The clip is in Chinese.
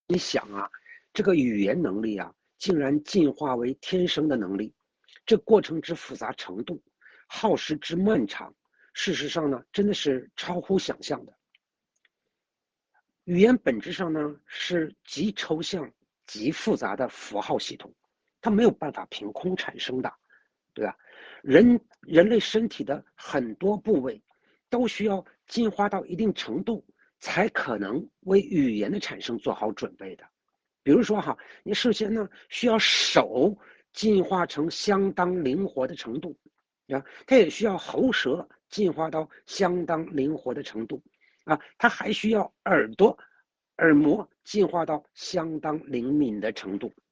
你想啊，这个语言能力啊，竟然进化为天生的能力，这过程之复杂程度，耗时之漫长，事实上呢，真的是超乎想象的。语言本质上呢，是极抽象、极复杂的符号系统，它没有办法凭空产生的，对吧？人类身体的很多部位都需要进化到一定程度，才可能为语言的产生做好准备的。比如说哈，你首先呢需要手进化成相当灵活的程度，啊，它也需要喉舌进化到相当灵活的程度，啊，它还需要耳膜进化到相当灵敏的程度。